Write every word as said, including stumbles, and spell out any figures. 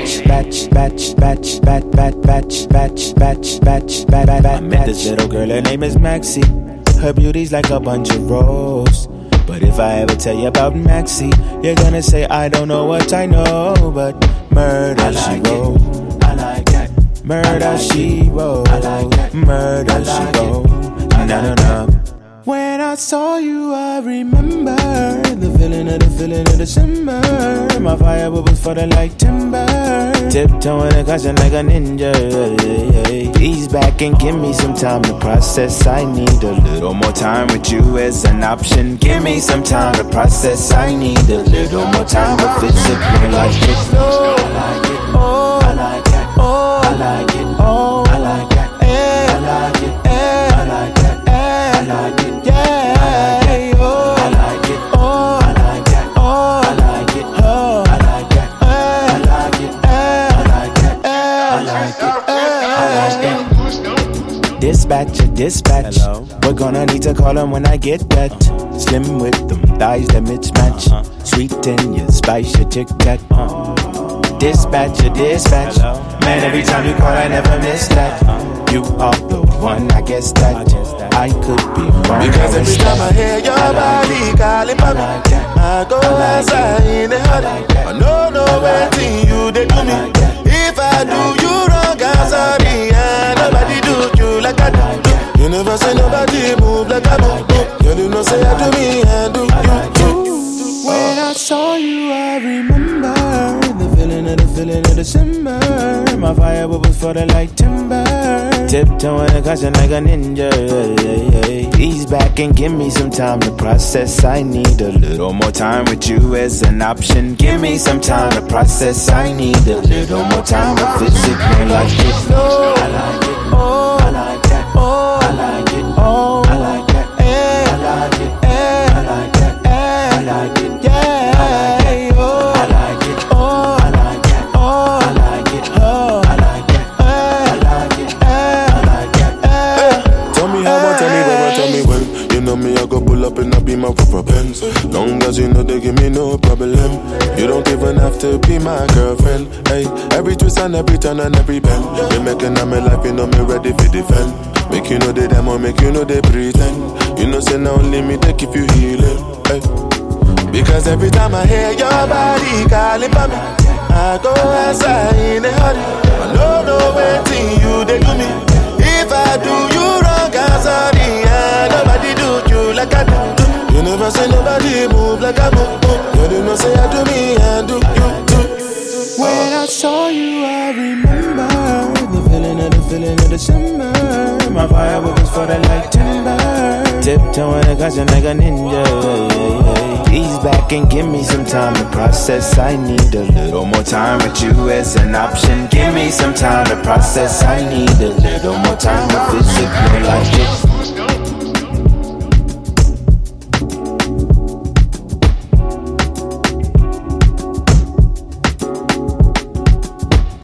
batch, batch, batch, batch, batch, batch, batch, batch, batch, batch, batch, batch. I met this little girl, her name is Maxie. Her beauty's like a bunch of roses. But if I ever tell you about Maxie, you're gonna say I don't know what I know. But murder she wrote, I like that. Murder she wrote, I like that. Murder she wrote, na na na. When I saw you, I remember the feeling of the feeling of December. My fire bubbles for the like timber. Tiptoeing and caution like a ninja. Ease back and give me some time to process. I need a little more time with you as an option. Give me some time to process. I need a little more time with physical like it. Oh, I like it. Oh, I like that. Oh, I like it. Oh, I like that. Eh, I like it. Eh, I like that. Eh, I like it. Dispatcher, dispatch. Hello. We're gonna need to call him when I get that. Uh-huh. Slim with them thighs that mismatch. Uh-huh. Sweet in your spice, your tic tac. Uh-huh. Dispatcher, dispatch. Hello. Man, every time you call, I never miss that. Uh-huh. You are the one, I guess that I, guess that. I could be wrong. Because every time I hear your body calling for me, like I go like outside in a hurry. I know no waiting you they do me. If I do you wrong, I'm sorry. And nobody do you like I do. You never say nobody move like I move. Girl, you know say I do me and do you too. When I saw you, I remember the feeling of the feeling of December. My fire bubbles for the light timber. Tiptoeing and caution like a ninja. Ease back and give me some time to process. I need a little more time with you as an option. Give me some time to process. I need a little more time with physical like it. Oh, I like it. Oh, I like that. Oh, I like it. Oh, I like that. Eh, I like it. Eh, I like that. Eh, I like it. Yeah. I like it. Oh, I like it. Oh, I like that. Oh, I like it. Oh, I like that. Eh, I like it. Eh, I like that. Eh. Tell me how much, tell me where, tell me when. You know me, I go pull up and I be my proper pens. Long as you know they give me no problem. You don't even have to be my girlfriend. Hey, every twist and every turn and every bend. They making of my life, you know me ready for defend. Make you know they demo, make you know they pretend. You know say now only me they keep you healing. Hey. Because every time I hear your body calling for me, I go outside in a hurry. I know no waiting you they do me. If I do you wrong, I'm sorry. And nobody do you like I do. You never say nobody move like I move. You do not say I do me and do you too. When I saw you, I remember the feeling of the feeling of December. My fire was for the light timber. Tiptoeing and caution like a ninja. Ease back and give me some time to process. I need a little more time with you as an option. Give me some time to process. I need a little more time with physical like it.